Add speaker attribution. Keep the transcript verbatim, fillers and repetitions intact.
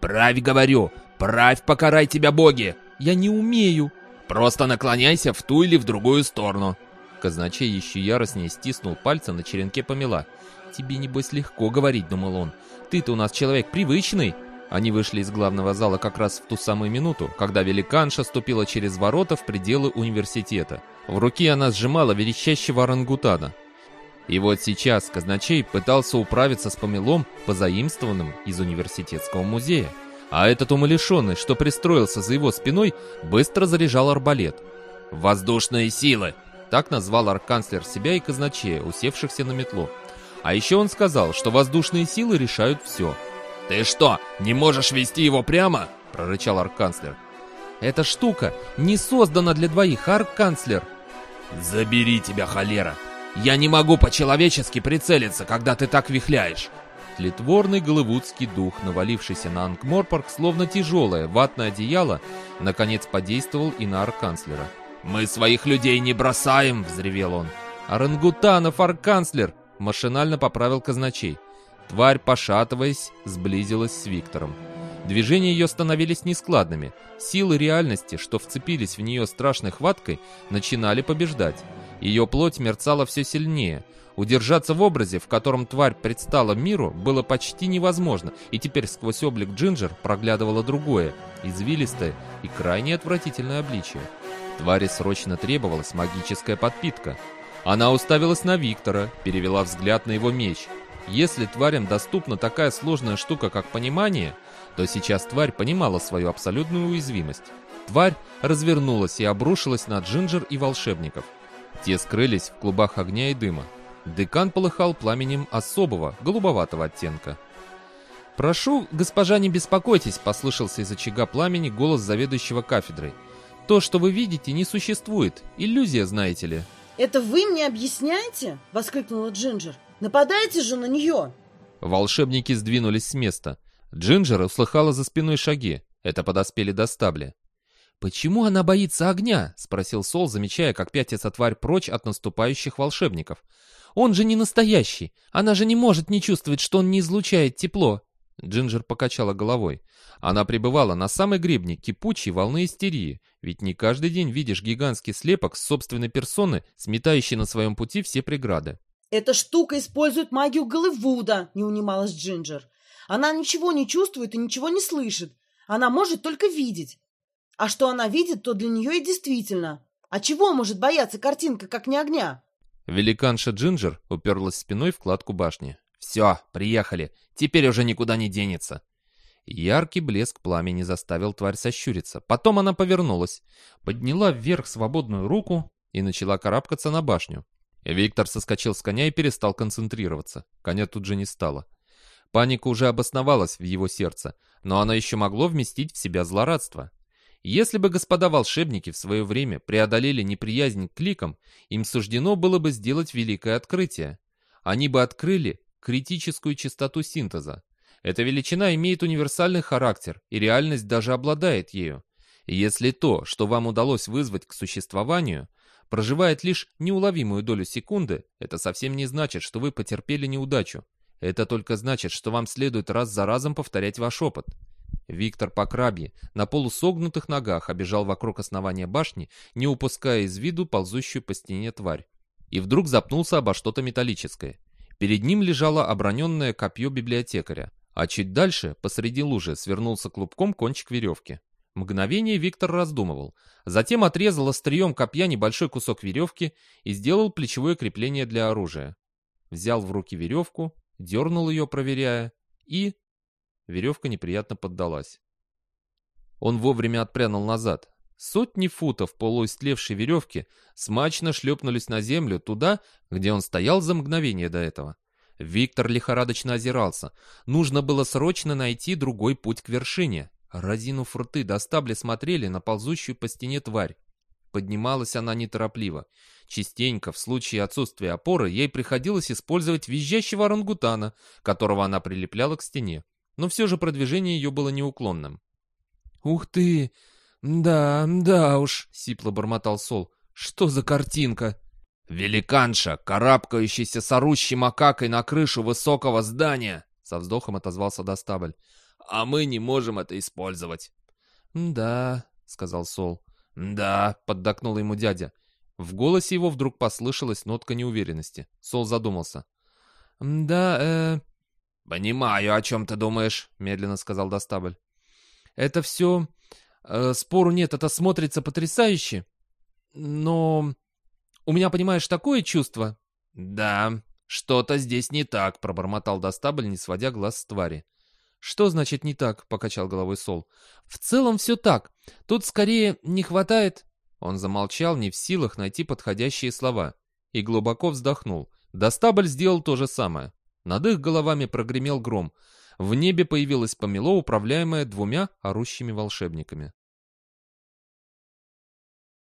Speaker 1: «Правь, говорю! Правь, покарай тебя боги!»
Speaker 2: «Я не умею!»
Speaker 1: «Просто наклоняйся в ту или в другую сторону!»
Speaker 2: Казначей еще яростнее стиснул пальцы на черенке помела. «Тебе, небось, легко говорить», — думал он. «Ты-то у нас человек привычный». Они вышли из главного зала как раз в ту самую минуту, когда великанша ступила через ворота в пределы университета. В руке она сжимала верещащего орангутана. И вот сейчас казначей пытался управиться с помелом, позаимствованным из университетского музея. А этот умалишенный, что пристроился за его спиной, быстро заряжал арбалет.
Speaker 1: «Воздушные силы!»
Speaker 2: Так назвал арканцлер себя и казначея, усевшихся на метлу. А еще он сказал, что воздушные силы решают все.
Speaker 1: «Ты что, не можешь вести его прямо?»
Speaker 2: — прорычал арканцлер. «Эта штука не создана для двоих, арканцлер!»
Speaker 1: «Забери тебя, холера! Я не могу по-человечески прицелиться, когда ты так вихляешь!»
Speaker 2: Тлетворный голливудский дух, навалившийся на Ангморпорг, словно тяжелое ватное одеяло, наконец подействовал и на арканцлера.
Speaker 1: «Мы своих людей не бросаем!» — взревел он.
Speaker 2: «Орангутанов, арканцлер!» — машинально поправил казначей. Тварь, пошатываясь, сблизилась с Виктором. Движения ее становились нескладными. Силы реальности, что вцепились в нее страшной хваткой, начинали побеждать. Ее плоть мерцала все сильнее. Удержаться в образе, в котором тварь предстала миру, было почти невозможно, и теперь сквозь облик Джинджер проглядывало другое, извилистое и крайне отвратительное обличие. Твари срочно требовалась магическая подпитка. Она уставилась на Виктора, перевела взгляд на его меч. Если тварям доступна такая сложная штука, как понимание, то сейчас тварь понимала свою абсолютную уязвимость. Тварь развернулась и обрушилась на Джинджер и волшебников. Те скрылись в клубах огня и дыма. Декан полыхал пламенем особого, голубоватого оттенка. «Прошу, госпожа, не беспокойтесь», — послышался из очага пламени голос заведующего кафедрой. «То, что вы видите, не существует. Иллюзия, знаете ли».
Speaker 3: «Это вы мне объясняете?» — воскликнула Джинджер. «Нападайте же на нее!»
Speaker 2: Волшебники сдвинулись с места. Джинджер услыхала за спиной шаги. Это подоспели до стабля. «Почему она боится огня?» — спросил Сол, замечая, как пятится тварь прочь от наступающих волшебников. «Он же не настоящий. Она же не может не чувствовать, что он не излучает тепло». Джинджер покачала головой. Она пребывала на самой гребне кипучей волны истерии, ведь не каждый день видишь гигантский слепок с собственной персоны, сметающий на своем пути все преграды.
Speaker 3: «Эта штука использует магию Голливуда», — не унималась Джинджер. «Она ничего не чувствует и ничего не слышит. Она может только видеть. А что она видит, то для нее и действительно. А чего может бояться картинка, как не огня?»
Speaker 2: Великанша Джинджер уперлась спиной в кладку башни. «Все, приехали. Теперь уже никуда не денется». Яркий блеск пламени заставил тварь сощуриться. Потом она повернулась, подняла вверх свободную руку и начала карабкаться на башню. Виктор соскочил с коня и перестал концентрироваться. Коня тут же не стало. Паника уже обосновалась в его сердце, но она еще могло вместить в себя злорадство. Если бы господа волшебники в свое время преодолели неприязнь к кликам, им суждено было бы сделать великое открытие. Они бы открыли критическую частоту синтеза. Эта величина имеет универсальный характер, и реальность даже обладает ею. И если то, что вам удалось вызвать к существованию, проживает лишь неуловимую долю секунды, это совсем не значит, что вы потерпели неудачу. Это только значит, что вам следует раз за разом повторять ваш опыт. Виктор по крабье на полусогнутых ногах обежал вокруг основания башни, не упуская из виду ползущую по стене тварь. И вдруг запнулся обо что-то металлическое. Перед ним лежало оброненное копье библиотекаря, а чуть дальше, посреди лужи, свернулся клубком кончик веревки. Мгновение Виктор раздумывал, затем отрезал острием копья небольшой кусок веревки и сделал плечевое крепление для оружия. Взял в руки веревку, дернул ее, проверяя, и... веревка неприятно поддалась. Он вовремя отпрянул назад. Сотни футов полуистлевшей веревки смачно шлепнулись на землю туда, где он стоял за мгновение до этого. Виктор лихорадочно озирался. Нужно было срочно найти другой путь к вершине. Разинув рты, до стабля смотрели на ползущую по стене тварь. Поднималась она неторопливо. Частенько, в случае отсутствия опоры, ей приходилось использовать визжащего орангутана, которого она прилепляла к стене. Но все же продвижение ее было неуклонным. «Ух ты! Да, да уж!» — сипло бормотал Сол. «Что за картинка?»
Speaker 1: «Великанша, карабкающийся с орущей макакой на крышу высокого здания!» — со вздохом отозвался Достабль. а мы не можем это использовать».
Speaker 2: «Да», — сказал Сол.
Speaker 1: «Да»,
Speaker 2: — поддакнул ему дядя. В голосе его вдруг послышалась нотка неуверенности. Сол задумался. «Да, э...»
Speaker 1: «Понимаю, о чем ты думаешь», —
Speaker 2: медленно сказал Достабль. «Это все... Э, спору нет, это смотрится потрясающе. Но... у меня, понимаешь, такое чувство...»
Speaker 1: «Да, что-то здесь не так», —
Speaker 2: пробормотал Достабль, не сводя глаз с твари. «Что значит не так?» — покачал головой Сол. «В целом все так. Тут скорее не хватает...» Он замолчал, не в силах найти подходящие слова, и глубоко вздохнул. Достабль сделал то же самое. Над их головами прогремел гром. В небе появилось помело, управляемое двумя орущими волшебниками.